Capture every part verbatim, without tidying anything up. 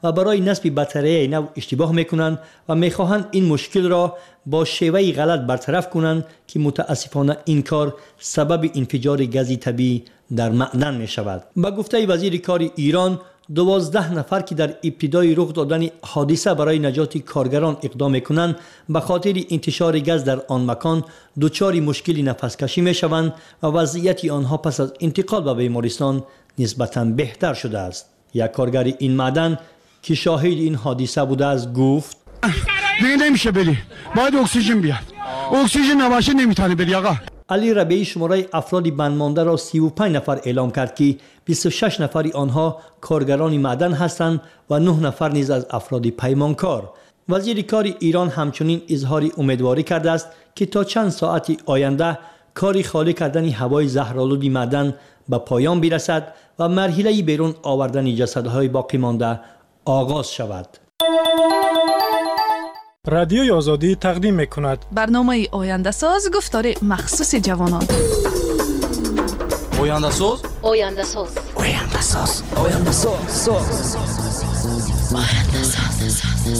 و برای نصب بطری نو اشتباه میکنند و میخواهند این مشکل را با شیوه غلط برطرف کنند که متاسفانه این کار سبب انفجار گازی طبیعی در معدن می شود. به گفته وزیر کار ایران، دوازده نفر که در ابتدای رخ دادن حادثه برای نجات کارگران اقدام میکنند به خاطر انتشار گاز در آن مکان دچار مشکل نفس کشی می شوند و وضعیت آنها پس از انتقال به بیمارستان نسبتاً بهتر شده است. یک کارگر این معدن که شاهد این حادثه بوده است گفت: دیگه نمیشه بری، باید اکسیژن بیاد، اکسیژن نباشه نمیتونه بری آقا. علی ربیعی شماره افراد بندمانده را سی و پنج نفر اعلام کرد که بیست و شش نفر آنها کارگران معدن هستند و نه نفر نیز از افراد پیمانکار. وزیر کار ایران همچنین اظهار امیدواری کرده است که تا چند ساعت آینده کاری خالی کردن هوای زهرآلود معدن به پایان برسد و مرحله بیرون آوردن جسدهای باقی مانده آغاز شود. رادیوی آزادی تقدیم میکند برنامه آینده ساز، گفتار مخصوص جوانان. آینده ساز آینده ساز آینده ساز آینده ساز آینده ساز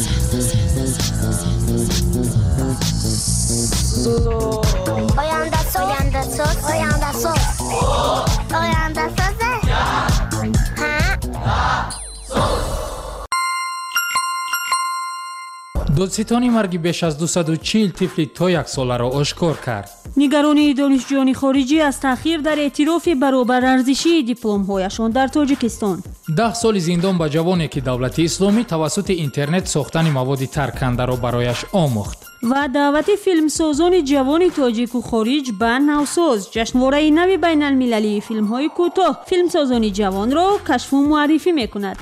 آینده ساز آینده ساز آینده ساز آینده ساز دادستانی مرگ بیش از دویست و چهل طفل تا یک ساله را آشکار کرد. نگرانی دانشجویان خارجی از تأخیر در اعتراف برابر ارزشی دیپلم‌هایشان در تاجیکستان. ده سال زندان به جوانی که دولت اسلامی توسط اینترنت ساختن مواد ترکنده را برایش آموخت. و دعوت فیلمسازان جوان تاجیک و خارج به نوساز، جشنواره نو بین المللی فیلم‌های کوتاه فیلمسازان جوان را کشف و معرفی می‌کند.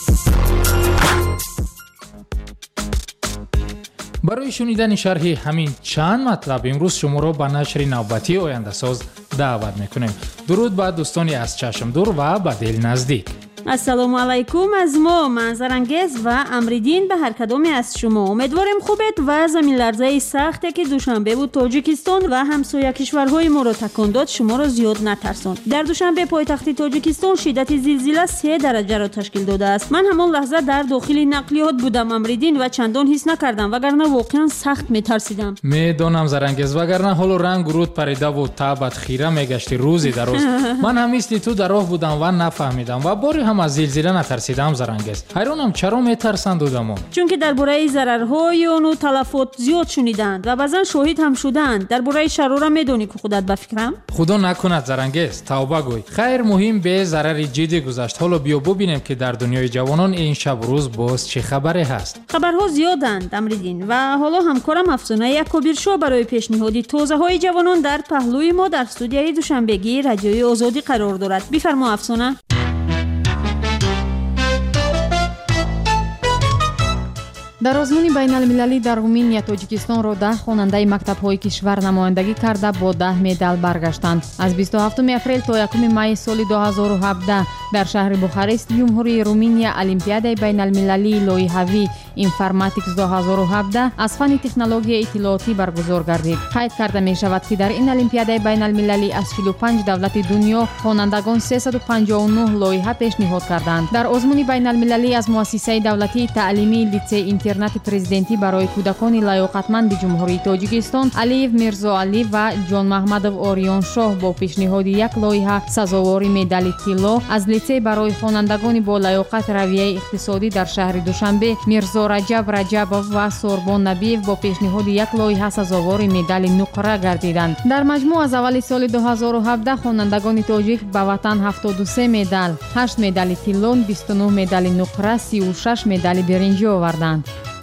برای شنیدن شرح همین چند مطلب امروز شما را به نشر نوبتی آینده ساز دعوت میکنیم. درود بر دوستانی از چشم دور و به دل نزدیک. السلام علیکم از ما منظرانگیز و امریدین به هر کدامی از شما. امیدواریم خوبت و زمین لرزه سختی که دوشنبه بود تاجیکستان و همسایه کشورهای ما را تکان داد شما را زیاد نترساند. در دوشنبه پایتخت تاجیکستان شدت زلزله سه درجه را تشکیل داده است. من همان لحظه در داخل نقلیات بودم امریدین و چندان حس نکردم وگرنه واقعا سخت میترسیدم. میدانم زرنگیز وگرنه حالا رنگ رود پریده و تابت خیره میگشتی روزی دراز. من هم مثل تو در راه بودم و نفهمیدم و باری هم از زلزله نترسیدم زرنگیز. حیرانم چرا میترساندودم؟ چون که درباره ضررهای اون و تلفات زیاد شنیدند و بعضا شاهد هم شدند. درباره شرارم میدونی که خودت بفکرم؟ خدا نکند زرنگیز، توبه گوی. خیر مهم به ضرر جدی گذشت. حالا بیا ببینیم که در دنیای جوانان این شب روز باز چه خبری هست. خبرها زیادند امریدین و حالا همکارم افسانه یکابیر شو برای پیشنهادی توزه های جوانان در پهلوی ما در استودیوی دوشنبگی رادیوی آزادی قرار دارد. بفرما افسانه. در آزمون بین المللی در رومینیا تاجیکستان را ده خواننده مکتب‌های کشور نمایندگی کرده با ده مدال برگشتند. از بیست و هفتم اپریل تا یکم می سال دو هزار و هفده در شهر بوخارست جمهوری رومینیا المپیادای بین المللی لایحه‌ای اینفرماتیکس دو هزار و هفده از فن تکنولوژی اطلاعاتی برگزار گردید. قید کرده می شود که در این المپیادای بین المللی از چهل و پنج دولت دنیا خوانندگان سیصد و پنجاه و نه لایحه پیشنهاد کردند. در آزمون بین المللی از مؤسسه دولتی تعلیمی لیسه اینترنت پرزیدنتی برای کودکان لیاقتمند جمهوری تاجیکستان علیو میرزا علی و جان محمدov آریان شاه با پیشنهاد یک لایحه سزاوار مدال طلا از لیسه برای خوانندگان با لیاقت رویه اقتصادی در شهر دوشنبه میرزا رجب رجبov و سوربان نبیو با پیشنهاد یک لایحه سزاوار مدال نقره گردیدند. در مجموع از اول سال دو هزار و هفده خوانندگان تاجیک به وطن هفتاد و سه مدال، هشت مدال طلا، بیست و نه مدال نقره، سی و شش مدال برنجی آوردند.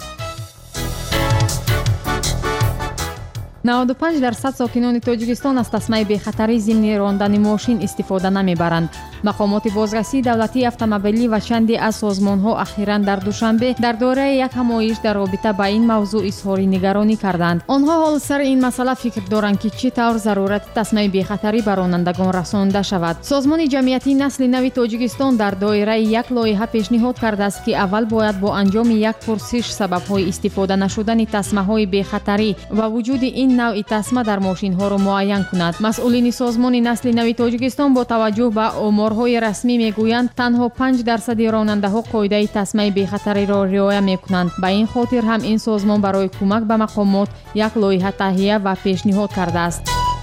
نود و پنج درصد ساکنان تاجیکستان از تسمه بی‌خطری ضمن راندن ماشین استفاده نمیبرند. مقامات بازرسی دولتی اتومبیلی و چندی از سازمان‌ها اخیراً در دوشنبه در دوره یک همایش در رابطه با این موضوع اظهار نگرانی کردند. آنها حال سر این مسئله فکر دارند که چطور ضرورت تسمه بی‌خطری بر رانندگان رسانده شود. سازمان جمعیتی نسل نو تاجیکستان در دایره یک لایحه پیشنهاد کرده است که اول باید با انجام یک پرسش سبب‌های استفاده نشدن تسمه‌های بی‌خطری و وجود این نوع تسمه در ماشین‌ها را معین کند. مسئولین سازمان نسل نو تاجیکستان با توجه به آمار охборҳои расмӣ мегӯянд танҳо панҷ дарсади ронандаҳо қоидаи тасмаи бехатариро риоя мекунанд. Ба ин хотир ҳам ин созмон барои кӯмак ба мақомот як лоиҳа таҳия ва пешниҳод кардааст.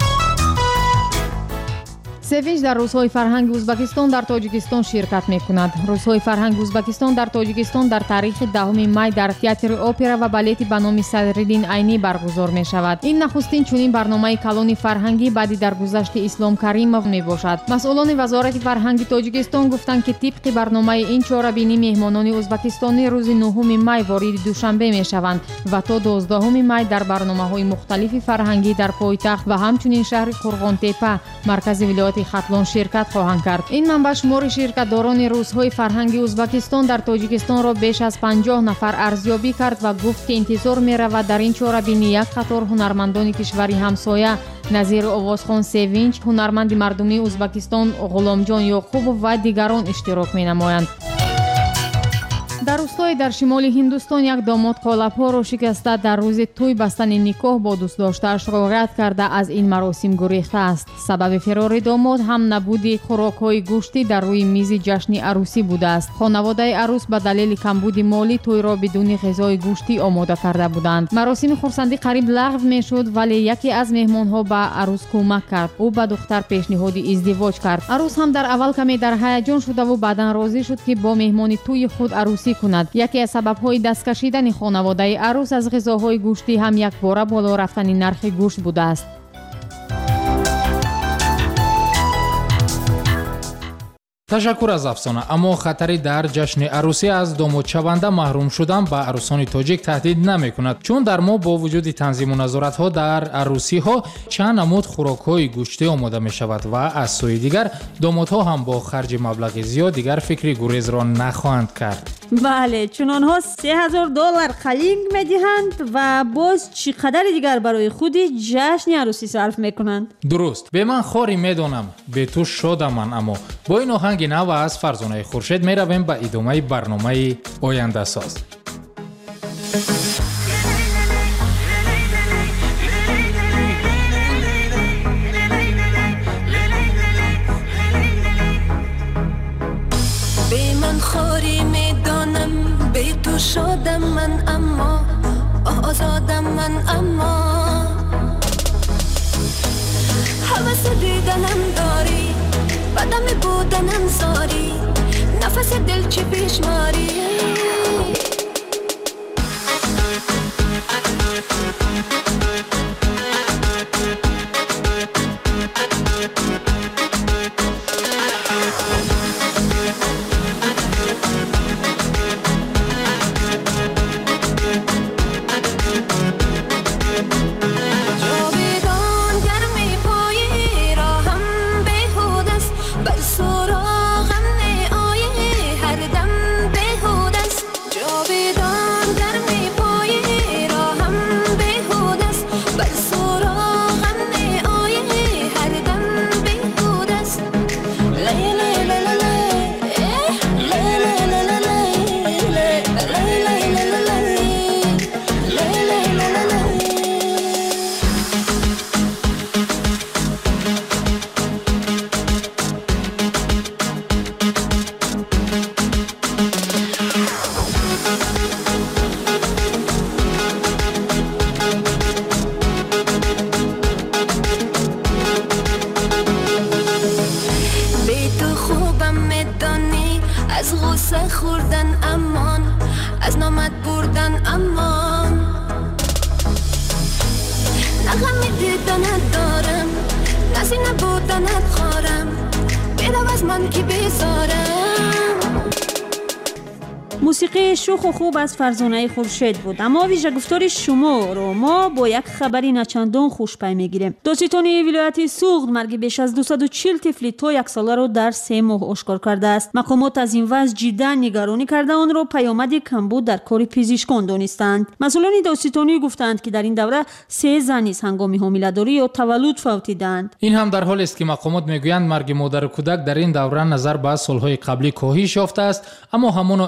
севинч дар рӯзҳои фарҳанги ӯзбекистон дар тоҷикистон ширкат мекунад. рӯзҳои фарҳанги ӯзбекистон дар тоҷикистон дар таърихи даҳуми май дар театри опера ва балети ба номи Садриддин Айнӣ баргузор мешавад. ин нахустин чунин барномаи калони фарҳангӣ баъди даргузашти Ислом Каримов мебошад. масъулони вазорати фарҳанги тоҷикистон гуфтанд, ки тибқи барномаи ин чорабинӣ меҳмонони ӯзбекистонӣ рӯзи нӯҳуми май вориди душанбе мешаванд ва то доздаҳуми май дар барномаҳои мухталифи фарҳангӣ дар пойтахт ва ҳамчунин шаҳри Қурғонтепа, маркази вилояти хатлон ширкат хоҳанд кард. ин манбаъ шумори ширкатдорони рӯзҳои фарҳанги ӯзбекистон дар тоҷикистонро беш аз панҷоҳ нафар арзёбӣ кард ва гуфт, ки интизор меравад дар ин чорабинӣ як қатор ҳунармандони кишвари ҳамсоя назири Овозхон Севинч, ҳунарманди мардумии Ӯзбекистон Ғуломҷон Ёқубов ва дигарон иштирок менамоянд. дар рӯстое дар шимоли Ҳиндустон як домод қолабҳоро шикаста дар рӯзи тӯй бастани никоҳ бо дӯстдоштаашро рад карда аз ин маросим гурехтааст. сабаби ферори домод ҳам набуди хӯрокҳои гӯшти дар рӯи мизи ҷашни арӯсӣ будааст. хонаводаи арӯс ба далели камбуди молӣ тӯйро бидуни ғизои гӯштӣ омода карда буданд. маросими хурсандӣ қариб лағв мешуд, вале яке аз меҳмонҳо ба арӯс кӯмак кард. ӯ ба духтар пешниҳоди издивоҷ кард. арӯс ҳам дар аввал каме дар ҳаяҷон шудаву баъдан розӣ шуд, ки бо меҳмони тӯи худ арӯсӣ кунад. яке аз сабабҳои дасткашидани хонаводаи арӯс аз ғизоҳои гӯштӣ ҳам якбора боло рафтани нархи гӯшт будааст. ташаккур аз афсона. аммо хатари дар ҷашни арӯсӣ аз домодшаванда маҳрум шудан ба арӯсони тоҷик таҳдид намекунад, чун дар мо бо вуҷуди танзиму назоратҳо дар арӯсиҳо чанд намуд хӯрокҳои гӯштӣ омода мешавад ва аз сӯи дигар домодҳо ҳам бо харҷи маблағи зиёд дигар фикри гурезро нахоҳанд кард. бале, чун онҳо се ҳазор доллар қалинг медиҳанд ва боз чӣ қадари дигар барои худи ҷашни арӯсӣ сарф мекунанд. дуруст, бе ман хори медонам, бе ту шодаман. аммо бо ин оҳанги нав аз Фарзонаи Хуршед меравем ба идомаи барномаи Ояндасоз. بی من خوری میدانم بی تو شادم من اما آزادم من اما حوث دیدنم داری بدم بودنم زاری نفس دل چی پیش ماری خوردن امان از نامت بردن امان نغمی دیدنت دارم نزی نبودنت خارم بیرو از من کی بیزارم. موسیقی شوخ و خوب از فرزانه خورشید بود، اما ویژه گفتار شما رو ما با یک خبری نچندان خوش پی میگیریم. دادستانی ولایت سوغد مرگ بیش از دویست و چهل طفل تا یک ساله رو در سه ماه آشکار کرده است. مقامات از این وضع جدا نگرانی کرده آن رو پیامد کمبود در کار پزشکان دانستند. مسئولان دادستانی گفتند که در این دوره سه زن نیز هنگام حامله‌داری یا تولد فوتیدند. این هم در حالی است که مقامات میگویند مرگ مادر و کودک در این دوره نظر به سالهای قبلی کاهش یافته است، اما همانا این موضوع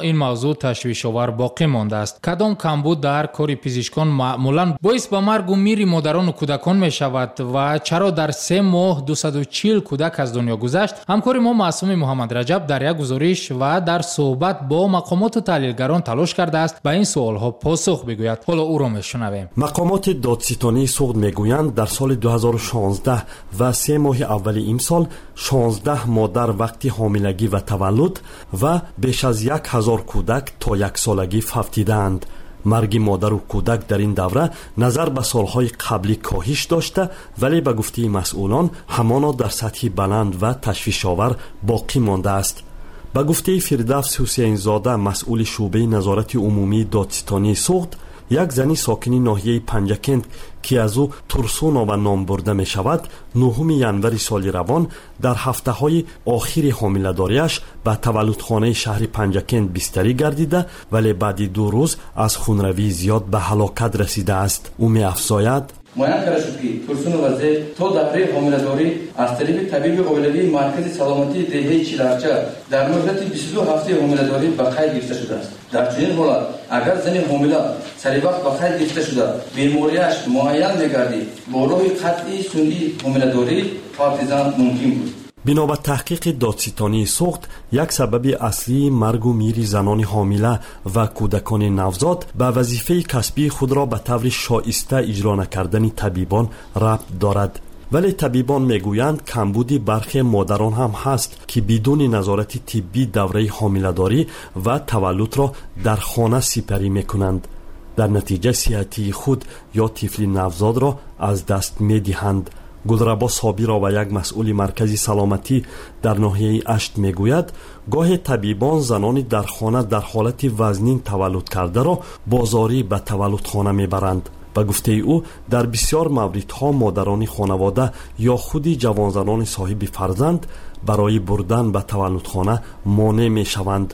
мавзӯъ ташвишовар боқӣ мондааст. Кадом камбуд дар кори пизишкон маъмулан боис ба маргу мири модарону кӯдакон мешавад ва чаро дар се моҳ дусаду чил кӯдак аз дунё гузашт? ҳамкори мо Маъсуми Муҳаммадраҷаб дар як гузориш ва дар суҳбат бо мақомоту таҳлилгарон талош кардааст ба ин суолҳо посух бигӯяд. ҳоло ӯро мешунавем. мақомоти додситонии суғд мегӯянд дар соли дуҳазору шонздаҳ ва се моҳи аввали имсол шонздаҳ модар вақти ҳомилагӣ ва таваллуд ва беш аз як ҳазор кӯдак то яксолагӣ фавтидаанд. марги модару кӯдак дар ин давра назар ба солҳои қаблӣ коҳиш дошта, вале ба гуфтаи масъулон ҳамоно дар сатҳи баланд ва ташвишовар боқӣ мондааст. ба гуфтаи Фирдавс Ҳусейнзода, масъули шуъбаи назорати умумии додситонии суғд, як зани сокини ноҳияи Панҷакент ки аз ӯ Турсунова ном бурда мешавад, нӯҳуми январи соли равон дар ҳафтаҳои охири ҳомиладориаш ба таваллудхонаи шаҳри Панҷакент бистарӣ гардида, вале баъди ду рӯз аз хунравии зиёд ба ҳалокат расидааст. ӯ меафзояд: муайян карда шуд ки Турсунова то давраи ҳомиладорӣ аз тариқи табиби оилавии маркази саломатии деҳаи Чиларча дар муддати бисту ду ҳафтаи ҳомиладорӣ ба қайд гирифта шудааст. дар чунин ҳолат агар зани ҳомила саривақт ба қайд гирифта шуда бемориаш муайян мегардид, бо роҳи қатъии сунъии ҳомиладорӣ партизан мумкин буд. бино ба таҳқиқи додситонии суғд, як сабаби аслии маргу мири занони ҳомила ва кӯдакони навзод ба вазифаи касбии худро ба таври шоиста иҷро накардани табибон рабт дорад. вале табибон мегӯянд камбуди бархе модарон ҳам ҳаст ки бидуни назорати тиббӣ давраи ҳомиладорӣ ва таваллудро дар хона сипарӣ мекунанд. дар натиҷа сиҳатии худ ё тифли навзодро аз даст медиҳанд. гулрабо собирова, як масъули маркази саломатӣ дар ноҳияи Ашт мегӯяд, гоҳе табибон занони дар хона дар ҳолати вазнин таваллуд кардаро бозорӣ ба таваллудхона мебаранд. ба гуфтаи ӯ, дар бисёр мавридҳо модарони хонавода ё худи ҷавонзанони соҳиби фарзанд барои бурдан ба таваллудхона монеъ мешаванд.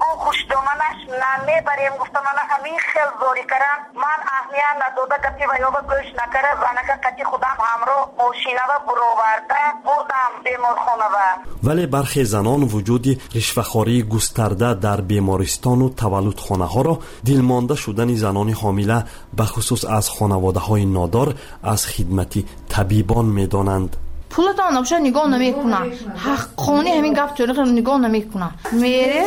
мебарем гуфта мана ҳамин хел зори карам, ман аҳмият надода гапи ваёба гӯш накара, занака қати худам ҳамроҳ мошинава буроварда бурдам беморхонава. вале бархе занон вуҷуди ришвахории густарда дар бемористону таваллудхонаҳоро дилмонда шудани занони ҳомила бахусус аз хонаводаҳои нодор аз хидмати табибон медонанд. пулатон обша нигоҳ намекуна, ҳаққони ҳамин гап ҷориқ нигоҳ намекуна. мере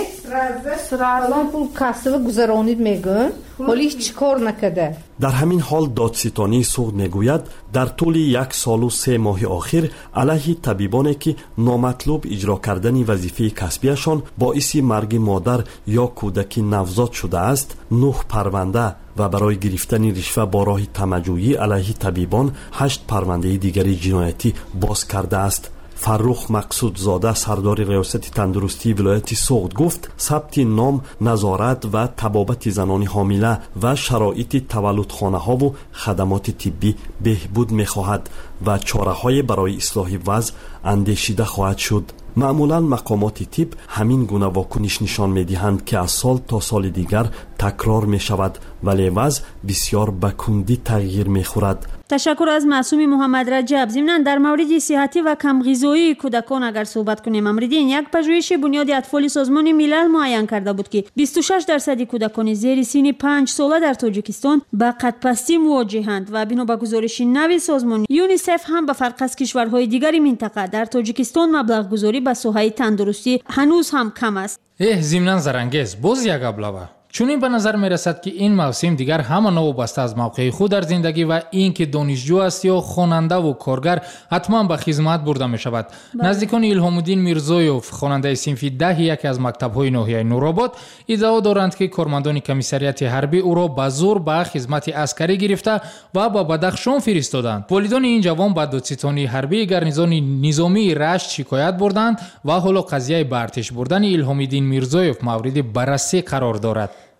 сразу пул касба гузаронид мегӯн, ҳоли ҳеҷ кор накарда. дар ҳамин ҳол додситонии суғд мегӯяд, дар тӯли як солу се моҳи охир алайҳи табибоне ки номатлуб иҷро кардани вазифаи касбиашон боиси марги модар ё кӯдаки навзод шудааст, нӯҳ парванда ва барои гирифтани ришва бо роҳи тамаҷӯӣ алайҳи табибон ҳашт парвандаи дигари ҷиноятӣ боз кардааст. фаррух мақсудзода, сардори риёсати тандурустии вилояти суғд гуфт, сабти ном, назорат ва табобати занони ҳомила ва шароити таваллудхонаҳову хадамоти тиббӣ беҳбуд мехоҳад ва чораҳое барои ислоҳи вазъ андешида хоҳад шуд. маъмулан мақомоти тиб ҳамин гуна вокуниш нишон медиҳанд ки аз сол то соли дигар такрор мешавад, вале вазъ бисёр ба кундӣ тағйир мехӯрад. ташаккур аз Маъсуми Муҳаммадраҷаб. зимнан дар мавриди сиҳатӣ ва камғизоии кӯдакон агар суҳбат кунем, амридин як пажӯҳиши бунёди атфоли Созмони милал муайян карда буд ки бисту шаш дарсади кӯдакони зери синни панҷ сола дар Тоҷикистон ба қадпастӣ мувоҷиҳанд ва бино ба гузориши нави созмон ЮНИСЕФ ҳам ба фарқ аз кишварҳои дигари минтақа дар Тоҷикистон маблағгузорӣ ба соҳаи тандурустӣ ҳанӯз ҳам кам аст. эҳ зимнан зарангез, боз як аблава. чунин ба назар мерасад ки ин мавсим дигар ҳама новобаста аз мавқеи худ дар зиндагӣ ва ин ки донишҷӯ аст ё хонандаву коргар ҳатман ба хизмат бурда мешавад. наздикони Илҳомуддин Мирзоёв, хонандаи синфи даҳи яке аз мактабҳои ноҳияи Нуробод, иддао доранд ки кормандони комиссарияти ҳарбӣ ӯро ба зур ба хизмати аскарӣ гирифта ва ба Бадахшон фиристоданд. волидони ин ҷавон ба додситонии ҳарбии гарнизони низомии Рашт шикоят бурданд ва ҳоло қазияи ба артиш бурдани Илҳомиддин Мирзоёв мавриди баррасӣ қарор дорад.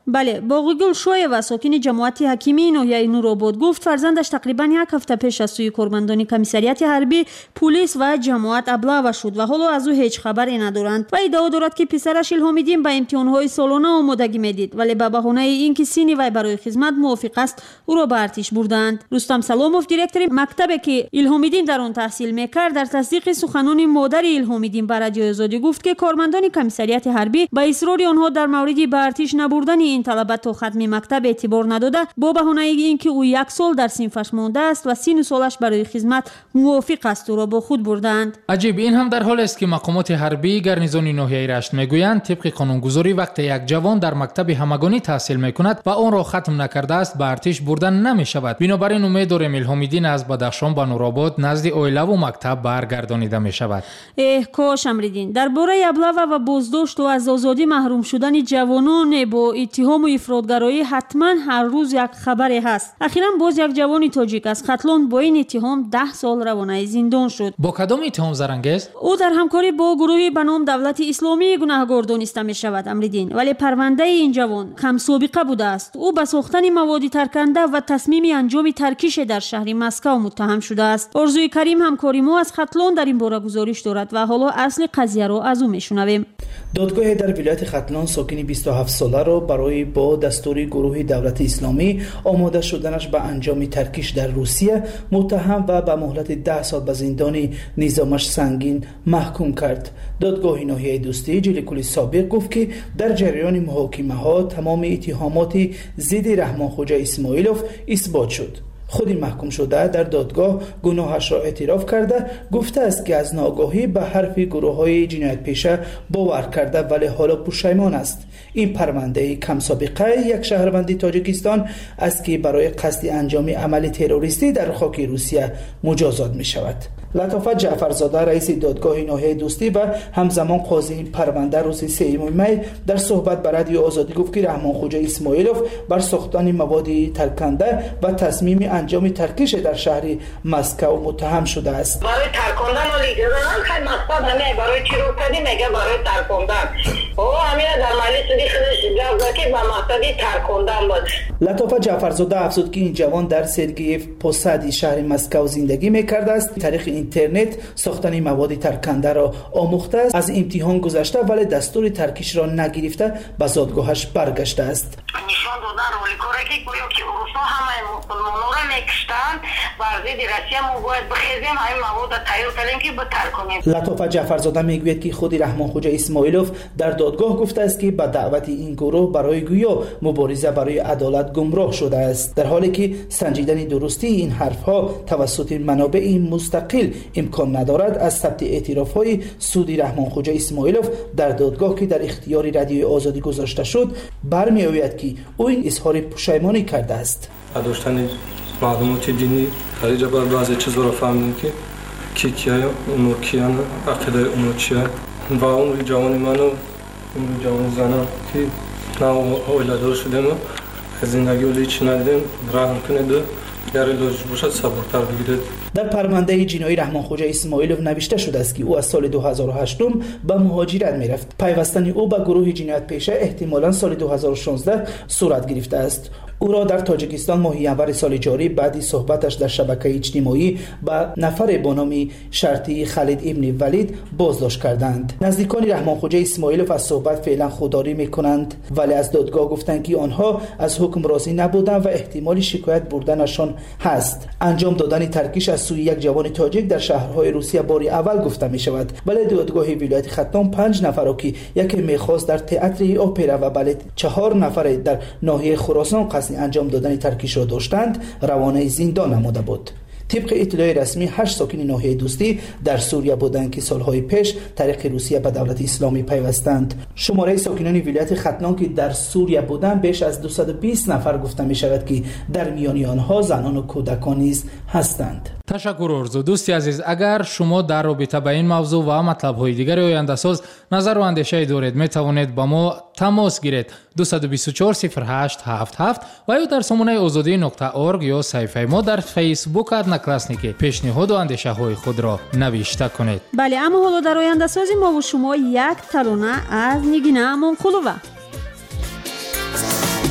بله، باقیگل شویوا ساکن جماعت حکیمی ناحیه نورآباد گفت فرزندش تقریبا یک هفته پیش از سوی کارمندان کمیسریات حربی، پلیس و جماعت ابلاغ شد و حالا از او هیچ خبری ندارند و ادعا دارد که پسرش الهام‌الدین به امتحان‌های سالانه آمادگی میدید، ولی به بهانه اینکه سنی وی برای خدمت موافق است او را به ارتش بردند. رستم سلاموف دیرکتور مکتبی که الهام‌الدین در آن تحصیل میکرد در تصدیق سخنان مادر الهام‌الدین به رادیو آزادی گفت که کارمندان کمیسریات حربی به اصرار آنها در مورد به ارتش نبردن این طلبه تا ختم مکتب اعتبار نداده با بهانه اینکه او یک سال در صنفش مانده است و سن سالش برای خدمت موافق است او را با خود بردند. عجیب، این هم در حالی است که مقامات حربی گارنیزون ناحیه رشت میگویند طبق قانونگذاری وقتی یک جوان در مکتب همگانی تحصیل میکند و آن را ختم نکرده است به ارتش بردن نمیشود. بنابراین امید داریم الهام‌الدین از بدخشان به نورآباد نزد اویله و مکتب برگردانیده میشود. اه کاش امریدین درباره ابلاغ و بازداشت و از آزادی محروم شدن جوانان با اتهام و افراطگرایی حتما هر روز یک خبری هست. اخیراً باز یک جوان تاجیک از ختلان با این اتهام ده سال روانه زندان شد. با کدام اتهام زرنگیز؟ او در همکاری با گروهی به نام دولت اسلامی گناهکار دانسته می شود امریدین، ولی پرونده این جوان کم سابقه بوده است. او به ساختن مواد ترکنده و تصمیم انجام ترکیش در شهر مسکو متهم شده است. آرزوی کریم همکاری ما از ختلان در این باره گزارش دارد و حالا اصل قضیه را از او میشنویم. دادگاه در ولایت ختلان ساکن بیست و هفت ساله را برای با دستور گروه دولت اسلامی آماده شدنش به انجام ترکیش در روسیه متهم و به مهلت ده سال به زندان نظامش سنگین محکوم کرد. دادگاه ناحیه دوستی جلیکولی سابق گفت که در جریان محاکمه ها تمام اتهامات ضد رحمان خوجا اسماعیلوف اثبات شد. خودی محکوم شده در دادگاه گناهش را اعتراف کرده گفته است که از ناآگاهی به حرف گروه های جنایت پیشه باور کرده ولی حالا پشیمان است. این پرونده کم سابقه یک شهروند تاجیکستان است که برای قصد انجام عمل تروریستی در خاک روسیه مجازات می شود. لطافت جعفرزاده رئیس دادگاه ناحیه دوستی و همزمان قاضی این پرونده روز سوم می در صحبت با رادیو آزادی گفت که رحمان خوجا اسماعیلوف بر ساختن مواد ترکنده و تصمیم انجام ترکیش در شهر مسکو متهم شده است. برای ترکاندن ولی گذارن خیلی مقصد همه برای چی رو کردی میگه برای ترکاندن او همین در مالی سودی خودش جواب که به مقصدی ترکاندن بود. لطافت جعفرزاده افزود که این جوان در سرگیف پوسادی شهر مسکو زندگی میکرده است. طریق اینترنت ساختن مواد ترکنده را آموخته است. از امتحان گذشته ولی دستور ترکیش را نگرفته به زادگاهش برگشته است. نشان دادن رولیکوره که گویا که اروسا همه مسلمان‌ها را میکشتن بر ضد روسیه ما باید بخیزیم همین مواد تیار کنیم که بترکونیم. لطافت جعفرزاده میگوید که خود رحمان خوجا اسماعیلوف در دادگاه گفته است که به دعوت این گروه برای گویا مبارزه برای عدالت گمراه شده است، در حالی که سنجیدن درستی این حرفها توسط منابع مستقل امکان ندارد. از ثبت اعتراف‌های سودی رحمان خوجا اسماعیلوف در دادگاه که در اختیار رادیو آزادی گذاشته شد برمی‌آید که او این اظهار پشیمانی کرده است. داشتن معلومات دینی در اینجا بر بعضی چیزا رو فهمیدیم که کی کیه اونو کیان عقیده اونو چیه و اون جوان منو اون جوان زنم که نه اولادار شدیم از زندگی ولی چی ندیدیم رحم کنید گره لوج باشد صبورتر بگیرید. در پرونده جنایی رحمان خوجا اسماعیلوف نوشته شده است که او از سال دو هزار و هشت به مهاجرت میرفت. پیوستن او به گروه جنایت پیشه احتمالاً سال دو هزار و شانزده صورت گرفته است. او را در تاجیکستان ماه ینور سال جاری بعد صحبتش در شبکه اجتماعی با نفر با نام شرطی خالد ابن ولید بازداشت کردند. نزدیکان رحمان خوجا اسماعیلوف از صحبت فعلا خودداری میکنند ولی از دادگاه گفتند که آنها از حکم راضی نبودند و احتمال شکایت بردنشان هست. انجام دادن ترکیش از سوی یک جوان تاجیک در شهرهای روسیه بار اول گفته می شود، ولی دادگاه ولایت ختلان پنج نفر را که یکی میخواست در تئاتر اپرا و بالت چهار نفر در ناحیه خراسان قصد انجام دادن ترکیش را داشتند روانه زندان نموده بود. طبق اطلاع رسمی هشت ساکن ناحیه دوستی در سوریه بودند که سالهای پیش طریق روسیه به دولت اسلامی پیوستند. شماره ساکنان ولایت ختلان که در سوریه بودند بیش از دویست و بیست نفر گفته می شود که در میان آنها زنان و کودکان نیز هستند. تشکر ارزو. دوستی عزیز، اگر شما در رابطه با این موضوع و مطلب های دیگر آینده ساز نظر و اندیشه دارید می توانید با ما تماس گیرید دو دو چهار صفر هشت هفت هفت و یا در سامانه آزادی نقطه اورگ یا صفحه ما در فیسبوک ادناکلاسنیکی پیشنهاد و اندیشه های خود را نوشته کنید. بله، اما حالا در آینده سازی ما و شما یک ترانه از نگینه امامقلوه.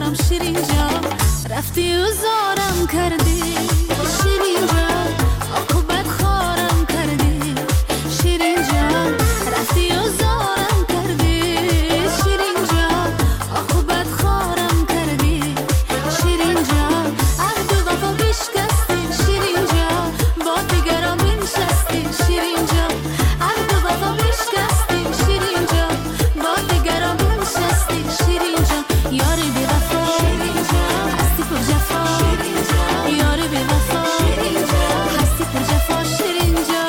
دارم شیرین جان رفتی و زارم کردی شیرین جان عاقبت خارم کردی شیرین جان رفتی و زارم کردی شیرین جان عاقبت خارم کردی شیرین جان عهد و وفا بشکستی شیرین جان با دیگران بنشستی شیرین جان عهد و وفا بشکستی شیرین جان با دیگران بنشستی شیرین جان یاری بی وفا شیرین جان هستی پر جفا شیرین جان یاری بی وفا شیرین جان هستی پر جفا شیرین جان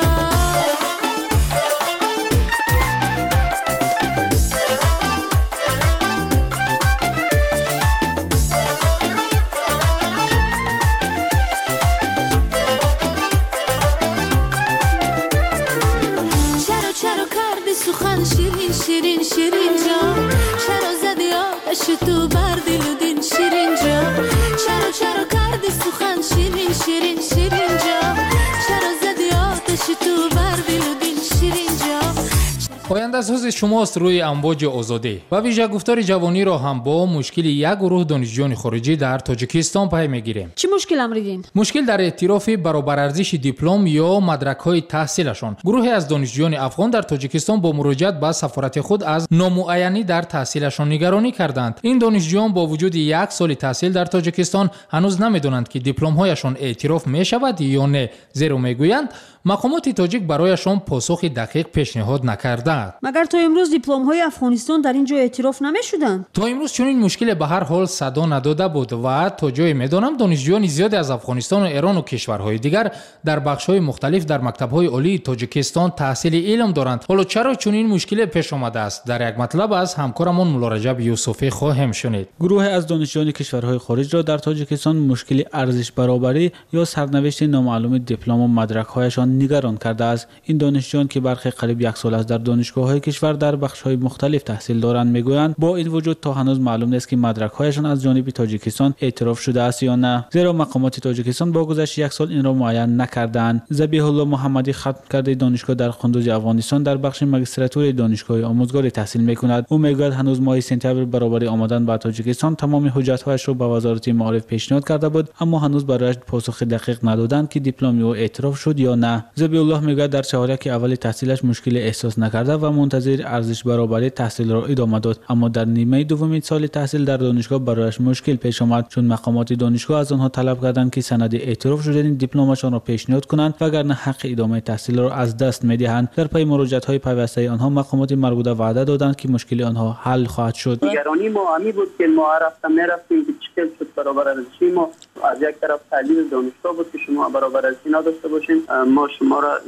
چرا چرا کردی سخن شیرین شیرین شیرین جان چرا زدی آتش تو بر دل و دین شیرین جان چرا چرا کردی سخن شیرین شیرین شیرین جان چرا زدی آتش تو بر دل و دین شیرین جان آینده ساز شماست روی امواج آزادی و ویژه گفتار جوانی را هم با مشکل یک گروه دانشجویان خارجی در تاجیکستان پی میگیریم. چی مشکل امریدین؟ مشکل در اعتراف برابر ارزش دیپلم یا مدرک های تحصیلشان. گروهی از دانشجویان افغان در تاجیکستان با مراجعت به سفارت خود از نامعینی در تحصیلشان نگرانی کردند. این دانشجویان با وجود یک سال تحصیل در تاجیکستان هنوز نمیدونند که دیپلم هایشان اعتراف می شود یا نه، زیرا میگویند مقامات تاجیک برایشان پاسخ دقیق پیشنهاد نکردند. مگر تا امروز دیپلم های افغانستان در اینجا اعتراف نمیشدند؟ تا امروز چنین مشکل به هر حال صدا نداده بود و تا جای میدانم دانشجویان زیادی از افغانستان و ایران و کشورهای دیگر در بخش‌های مختلف در مکتب‌های عالی تاجیکستان تحصیل علم دارند. حالا چرا چنین مشکل پیش آمده است؟ در یک مطلب از همکارمان مولا رجب یوسفی خواهیم شنید. گروه از دانشجویان کشورهای خارج را در تاجیکستان مشکل ارزش برابری یا سرنوشت نامعلوم دیپلم و مدرک‌هایشان نگران کرده است. این دانشجویان که برخی قریب یک سال است در دانشگاه‌های کشور در بخش‌های مختلف تحصیل دارند میگویند با این وجود تا هنوز معلوم نیست که مدرک‌هایشان از جانب تاجیکستان اعتراف شده است یا نه، زیرا مقامات تاجیکستان با گذشت یک سال این را معین نکردند. ذبیح الله محمدی ختم کرده دانشگاه در قندوز افغانستان در بخش ماجستراتور دانشگاه آموزگاری تحصیل می‌کند. او میگوید هنوز ماه سپتامبر برابری آمدن به تاجیکستان تمام حجت‌هایش را به وزارت معارف پیشنهاد کرده بود، اما هنوز برایش پاسخ دقیق ندادند که دیپلم او اعتراف شد یا نه. ذبیح الله میگوید در چهارک اول تحصیلش مشکل احساس نکرده و منتظر ارزش برابری تحصیل را ادامه داد، اما در نیمه دوم سال تحصیل در دانشگاه برایش مشکل پیش آمد، چون مقامات دانشگاه از آنها طلب کردند که سند اعتراف شدن دیپلمشان را پیشنهاد کنند وگرنه حق ادامه تحصیل را از دست می‌دهند. در پی مراجعت‌های پیوسته آنها مقامات مربوطه وعده دادند که مشکل آنها حل خواهد شد. نگرانی ما همی بود که ما رفتم نرفتیم که چطور شد برابر ارزشی ما از یک طرف تعلیم دانشگاه بود که شما برابر ارزشی نداشته باشین، ما شما را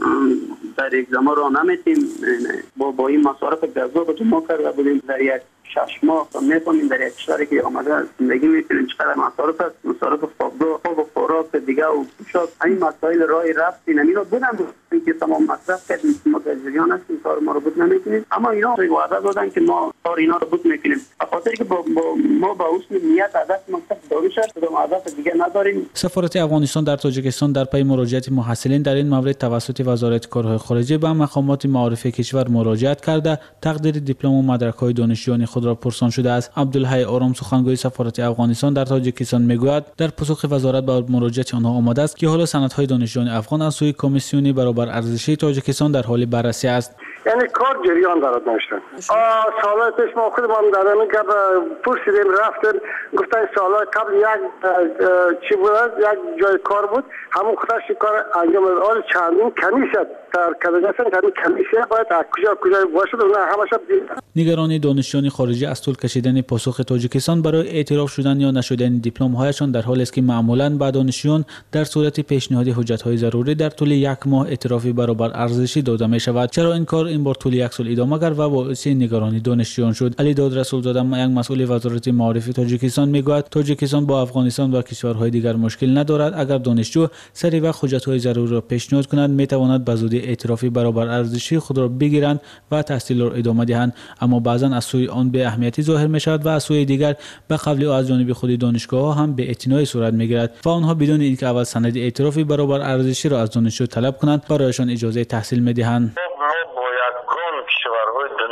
در اگزما را نمیتیم با با این مصارف گزو که ما کرده بودیم در یک شش ماه می‌کنیم در یک کشوری که آمده زندگی می‌کنیم چقدر مصارف است، مصارف خوابگاه، خواب و خوراک دیگه و پوشاک، این مسائل راه رفت اینا رو بودن که تمام مصرف کردیم ما در جریان هستیم کار ما رو بود نمی‌کنیم، اما اینا وعده دادن که ما کار اینا رو بود می‌کنیم به خاطر که با, با ما با حسن نیت هدف مقصد داری شد و هدف دیگه نداریم. سفارت افغانستان در تاجیکستان در پی مراجعت محصلین در این مورد توسط وزارت کارهای خارجه به مقامات معارف کشور مراجعت کرده تقدیر دیپلم و مدرک‌های دانشجویان خود را پرسان شده است. عبدالحی آرام سخنگوی سفارت افغانستان در تاجیکستان میگوید در پاسخ وزارت به مراجعت آنها آمده است که حالا سندهای دانشجویان افغان از سوی کمیسیون برابر ارزشی تاجیکستان در حال بررسی است. یعنی کار جریان دارد داشتن. سالهای پیش ما خودمان در همین که پرسیدیم رفتیم گفتن سالهای قبل یک چی بود یک جای کار بود همون خودش کار انجام داد. آن چندین کمیسیون در کردن همین کمیسیون باید از کجا کجا باشد و همش نگرانی دانشجویان خارجی از طول کشیدن پاسخ تاجیکستان برای اعتراف شدن یا نشدن دیپلم هایشان در حالی است که معمولاً به دانشجویان در صورت پیشنهاد حجت های ضروری در طول یک ماه اعترافی برابر ارزشی داده می شود. چرا این کار این بار طول یک سال ادامه گرفت و باعث نگرانی دانشجویان شد؟ علی داد رسول زاده یک مسئول وزارت معارف تاجیکستان میگوید تاجیکستان با افغانستان و کشورهای دیگر مشکل ندارد. اگر دانشجو سری وقت حجت های ضروری را پیشنهاد کند می تواند به زودی اعترافی برابر ارزشی خود را بگیرند و تحصیل را ادامه دهند، اما بعضا از سوی آن به اهمیتی ظاهر می شود و از سوی دیگر به قبل او از جانب خود دانشگاه ها هم به اعتنای صورت می گیرد و آنها بدون اینکه اول سند اعترافی برابر ارزشی را از دانشجو طلب کنند برایشان اجازه تحصیل می دهند. کشورهای دنیا در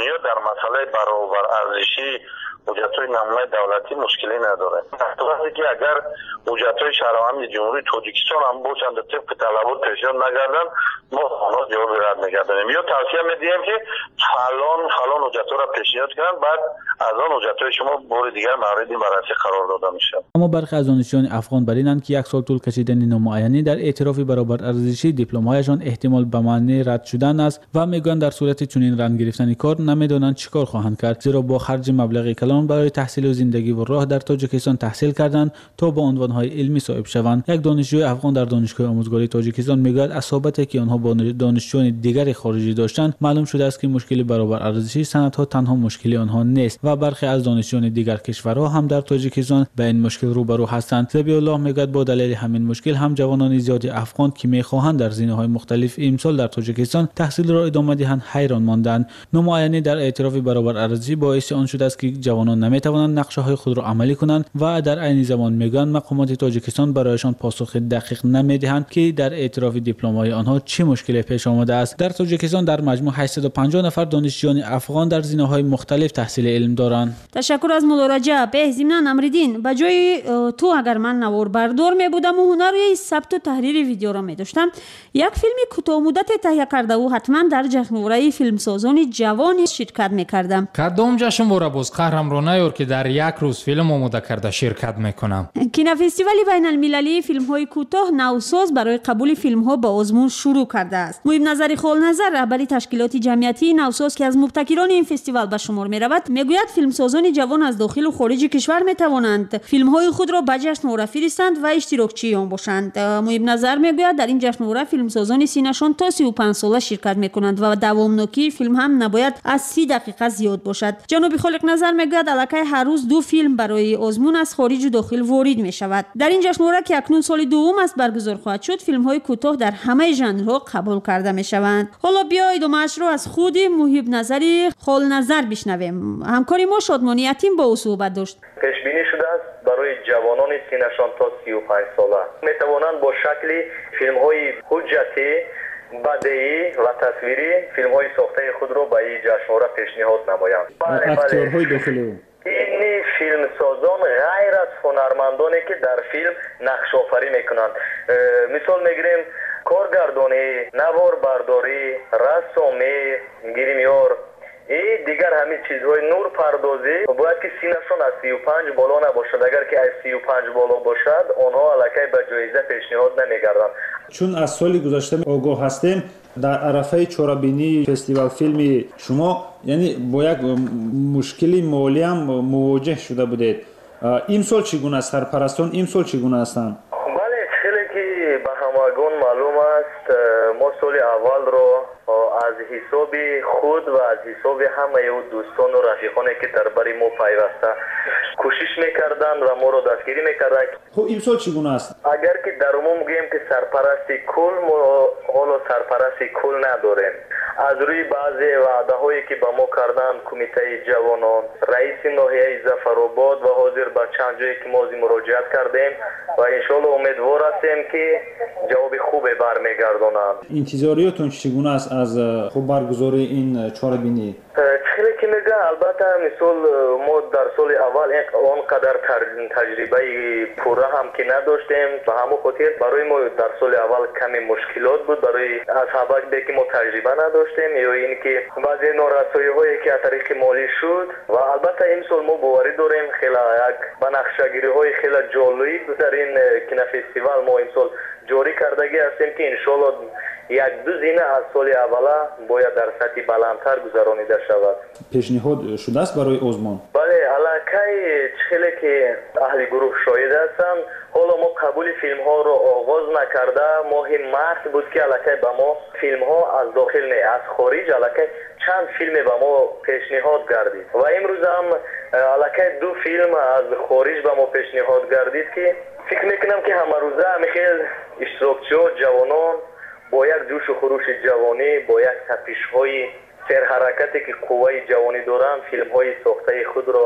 مسئله برابر ارزشی حجت‌های نامه دولتی مشکلی نداره. وقتی که اگر حجت‌های شهروند جمهوری تاجیکستان هم باشند طبق طلبات پیشنهاد نگردن ما آنها جواب رد میگردیم یا توصیه میدیم که فلان فلان حجت‌ها را پیشنهاد کنن بعد از آن حجت‌های شما بار دیگر مورد بررسی قرار داده میشه. اما برخی از دانشجویان افغان بر اینند که یک سال طول کشیدن نامعینی در اعتراف برابر ارزشی دیپلم‌هایشان احتمال به معنی رد شدن است و میگویند در صورت چنین رد گرفتن کار نمیدانند چیکار خواهند کرد زیرا با خرج مبلغی کلان برای تحصیل و زندگی و راه در تاجیکستان تحصیل کردند تا با عنوان‌های علمی صاحب شوند. یک دانشجوی افغان در دانشگاه آموزگاری تاجیکستان میگوید اصابتی که آنها با دانشجویان دیگر خارجی داشتند معلوم شده است که مشکل برابر ارزشی سندها تنها مشکل آنها نیست و برخی از دانشجویان دیگر کشورها هم در تاجیکستان با این مشکل روبرو هستند. ذبیح الله میگوید با دلیل همین مشکل هم جوانان زیادی افغان که میخواهند در زمینه‌های مختلف امسال در تاجیکستان تحصیل را ادامه دهند حیران ماندند. نامعینی در اعتراف برابر ارزشی باعث آن شده است که جوانان نمیتوانند نقشه‌های خود را عملی کنند و در عین زمان میگویند مقامات تاجیکستان برایشان پاسخ دقیق نمیدهند که در اعتراف دیپلم‌های آنها چه مشکلی پیش آمده است. در تاجیکستان در مجموع هشتصد و پنجاه نفر دانشجویان افغان در زمینه‌های مختلف تحصیل علم دارند. تشکر از ملاحظه. به ضمن امریدین به جای تو اگر من نوار بردار می بودم و هنر ثبت و تحریر ویدیو را می داشتم یک فیلم کوتاه مدت تهیه کرده و حتما در جشنواره فیلمسازان جوان شرکت می کردم. کدام جشنواره باز قهرم رو نیار که در یک روز فیلم آماده کرده شرکت میکنم. کینا فستیوال بین المللی فیلم های کوتاه نوساز برای قبول فیلم ها به آزمون شروع کرده است. محیب نظری خالنظر رهبر تشکیلات جمعیتی نوساز که از مبتکران این فستیوال به شمار می رود میگوید فیلمسازان جوان از داخل و خارج کشور می توانند فیلم های خود را به جشنواره فرستند و اشتراکچی آن باشند. محیب نظر میگوید در این جشنواره فیلمسازان سینه‌شان تا سی و پنج ساله شرکت میکنند و دوامناکی فیلم هم نباید از سی دقیقه زیاد باشد. جناب خالق نظر میگوید الکی هر روز دو فیلم برای آزمون از خارج و داخل وارد می شود. در این جشنواره که اکنون سال دوم است برگزار خواهد شد فیلم های کوتاه در همه ژانرها قبول کرده می شوند. حالا بیا ادامه‌اش را از خود محیب نظری خالنظر بشنویم. همکاری ما شادمانی یتیم با او صحبت داشت. پیش بینی شده است برای جوانان سینه‌شان تا سی و پنج ساله می توانند با شکل فیلم های حجتی بدیعی و تصویری فیلم های ساخته خود را به این جشنواره پیشنهاد نمایند. اکتورهای داخلی این فیلم سازان غیر از هنرمندانی که در فیلم نقش آفرینی میکنند. مثال میگیریم کارگردانی، نوار برداری، رسامی، گریمیار ای دیگر همین چیزهای نور پردازی باید که سینه‌شان از سی و پنج بالا نباشد. اگر که از سی و پنج بالا باشد آنها الکی به جایزه پیشنهاد نمیگردند. چون از سال گذشته آگاه هستیم در عرفه چهاربینی فستیوال فیلم شما یعنی با یک مشکلی مالی هم مواجه شده بودید. این سال چگونه است؟ سرپرستان این سال چگونه هستند؟ بله خیلی که به همگان معلوم است ما سال اول رو از حساب خود و از حساب همه او دوستان و رفیقانی که در بری ما پیوسته کوشش میکردند و ما رو دستگیری میکردند. خب این سال چگونه است؟ اگر که در عموم گیم که سرپرستی کل ما حالا سرپرستی کل نداریم. از روی بعضی وعده هایی که به ما کردن کمیته جوانان، رئیس ناحیه ظفرآباد و حاضر به چند جایی که ما مراجعت کردیم و انشالله امیدوار هستیم که جواب خوبی برمیگردونند. انتظاریاتون چگونه است از خوب برگزاری این چهاربینی؟ چیزی که میگه البته مثال ما در سال اول آنقدر تجربه پوره هم که نداشتیم و همون خاطر برای ما در سال اول کمی مشکلات بود برای از سبب که ما تجربه نداشتیم یا اینکه بعضی نارسایی هایی که از طریق مالی شد و البته این سال ما باوری داریم خیلی یک بنقشه‌گیری های خیلی جالب در این کینا فستیوال ما این سال جاری کردگی هستیم که انشالله یک دو زینه از سال اوله باید در سطح بلندتر گذرانیده شود. پیشنهاد شده است برای آزمون؟ بله الکی چخیلی که اهل گروه شاهد هستند حالا ما قبول فیلم ها رو آغاز نکرده ماه مارس بود که الکی به ما فیلم ها از داخل نه از خارج الکی چند فیلم به ما پیشنهاد گردید و امروز هم الکی دو فیلم از خارج به ما پیشنهاد گردید که فکر میکنم که همه روزه همیخیل اشتراکچی ها جوانان با یک جوش و خروش جوانی با یک تپش های سر حرکتی که قوه جوانی دارن فیلم های ساخته خود را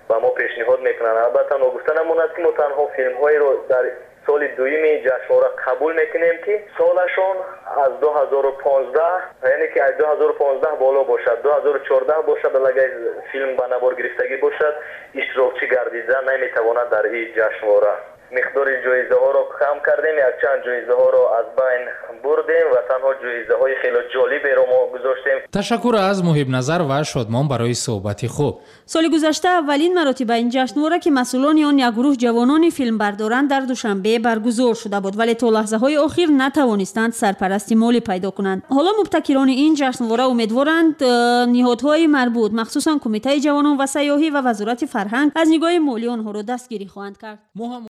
ба мо пешниҳод мекунанд. албатта ногуфта намонад ки мо танҳо филмҳоеро дар соли дуюми ҷашнвора қабул мекунем ки солашон аз ду ҳазору понздаҳ яъне ки аз ду ҳазору понздаҳ боло бошад, ду ҳазору чордаҳ бошад, агар филм ба набор гирифтагӣ бошад иштирокчӣ гардида наметавонад дар ин ҷашнвора. миқдори ҷоизаҳоро кам кардем, якчанд ҷоизаҳоро аз байн бурдем ва танҳо ҷоизаҳои хеле ҷолиберо мо гузоштем. ташаккур аз муҳибназар ва шодмон барои суҳбати хуб. соли гузашта аввалин маротиба ин ҷашнвора ки масъулони он як гурӯҳ ҷавонони филмбардоранд дар душанбе баргузор шуда буд, вале то лаҳзаҳои охир натавонистанд сарпарасти молӣ пайдо кунанд. ҳоло мубтакирони ин ҷашнвора умедворанд ниҳодҳои марбут, махсусан кумитаи ҷавонон ва сайёҳӣ ва вазорати фарҳанг аз нигоҳи молӣ онҳоро дастгирӣ хоҳанд кард.